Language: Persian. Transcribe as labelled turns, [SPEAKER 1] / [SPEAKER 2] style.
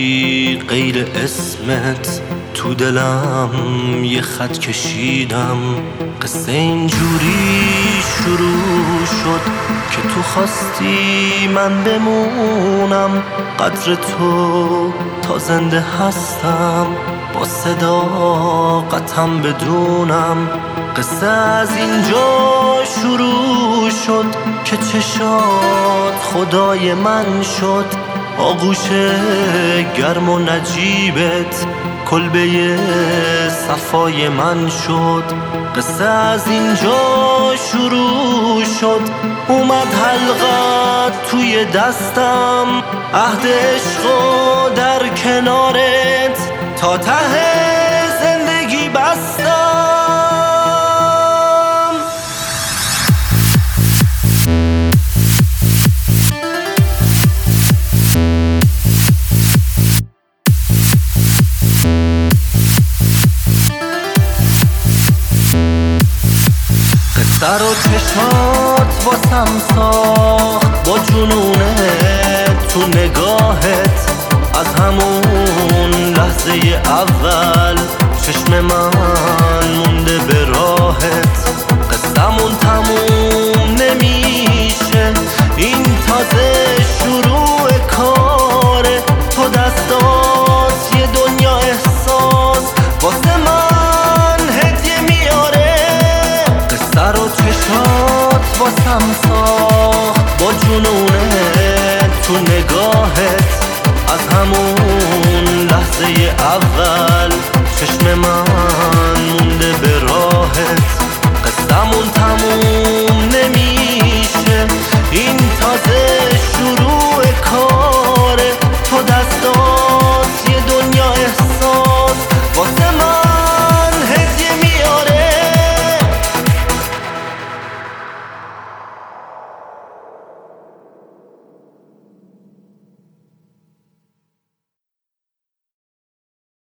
[SPEAKER 1] جوری غیر اسمت تو دلم یه خط کشیدم. قصه اینجوری شروع شد که تو خواستی من بمونم. قدر تو تا زنده هستم، با صداقتم بدونم. قصه از اینجا شروع شد که چشات خدای من شد. آغوش گرم و نجیبت کلبه صفای من شد. قصه از اینجا شروع شد، اومد حلقت توی دستم. عهد عشقو در کنارت تا ته زندگی بستم. سر و چشات واسم ساخت با جنونت تو نگاهت. از همون لحظه اول چشم من مونده به راهت. قصه‌مون تموم نمیشه، این تازه شروع کاره. تو دستات یه دنیا احساس واسه من هدیه میاره. سر و چشات واسم ساخت با جنونت تو نگاهت. از همون لحظه اول چشم من